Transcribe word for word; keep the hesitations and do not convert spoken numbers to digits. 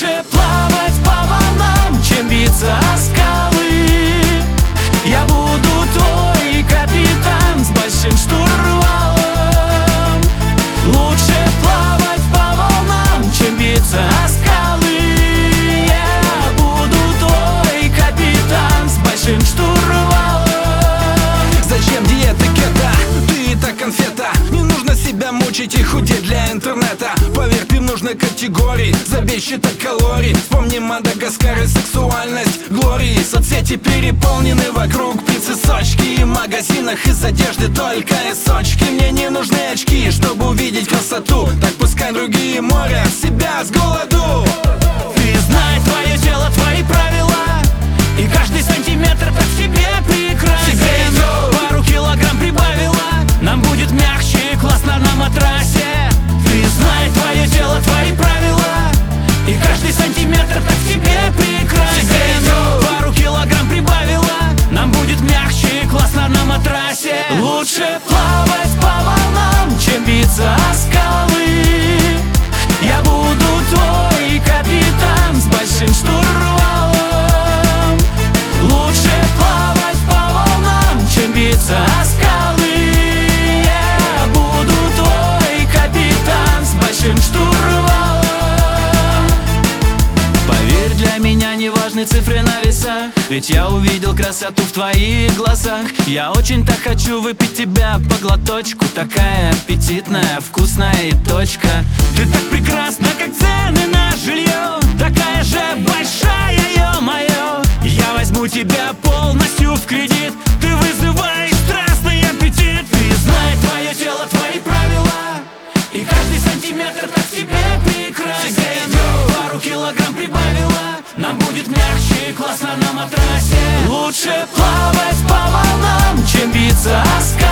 Лучше плавать по волнам, чем биться о скалы. Я буду твой капитан с большим штурвалом. Лучше плавать по волнам, чем биться о скалы. Я буду твой капитан с большим штурвалом. Зачем диета кета? Ты и так конфета. Не нужно себя мучить и худеть для интернета. Поверь, ты в нужной категории. Забей считать калорий. Вспомни Мадагаскар и сексуальность Глории. Соцсети переполнены вокруг принцессочки. И в магазинах из одежды только и сочки. Мне не нужны очки, чтобы увидеть красоту. Так пускай другие морят себя с голоду. Ты знай, твое тело, твои правила. И каждый сантиметр так в себе прекрасен. Пару килограмм прибавила, нам будет мягче и классно на матрасе. Ты знай, твое тело, твои правила. И каждый сантиметр так в тебе прекрасен. Пару килограмм прибавила, нам будет мягче и классно на матрасе. Лучше плавать по волнам, чем биться о скалы. Я буду твой капитан с большим штурвалом. Лучше плавать по волнам, чем биться о скалы. Я буду твой капитан с большим штурвалом. Поверь, для меня не важны цифры на весах, ведь я увидел красоту в твоих глазах. Я очень так хочу выпить тебя по глоточку. Такая аппетитная, вкусная и точка. Ты так прекрасна, как цены на жилье. Такая же большая, ё-моё. Я возьму тебя полностью в кредит. Ты вызываешь страстный аппетит. Ты знай, твое тело, твои правила. И каждый сантиметр так в тебе прекрасен. Пару килограмм прибавила, нам будет мягче и классно на матрасе. Лучше плавать по волнам, чем биться о скалы.